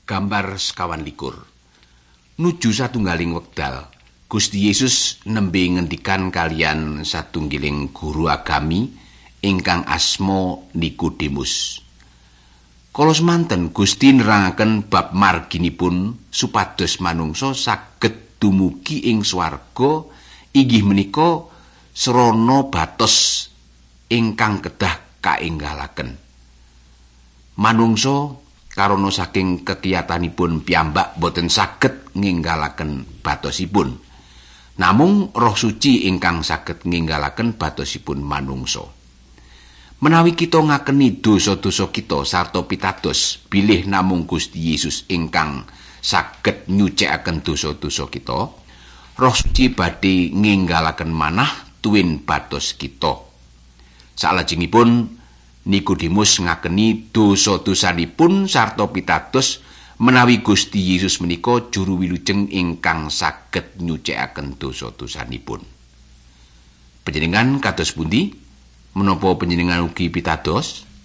Gambar 21. Nuju satunggaling wekdal, Gusti Yesus nembe ngendikan kalian satunggiling guru agami ingkang asma Nikodemus. Kala semanten Gusti nerangaken bab marginipun supados manungsa saged dumugi ing swarga inggih menika srana batos ingkang kedah kaenggalaken. Manungsa karana saking kekiyatanipun piyambak boten saged nginggalaken batosipun. Namung Roh Suci ingkang saged nginggalaken batosipun manungsa. Menawi kita ngakeni dosa-dosa kita sarta pitados bilih namung Gusti Yesus ingkang saged nyucikaken dosa-dosa kita, Roh Suci badhe nginggalaken manah tuwin batos kita. Salajengipun Nikodemus ngakeni dosa-dosanipun sarta pitados menawi Gusti Yesus menika juru wilujeng ingkang saged nyucikaken dosa-dosanipun. Panjenengan kados pundi? Menapa panjenengan ugi pitados?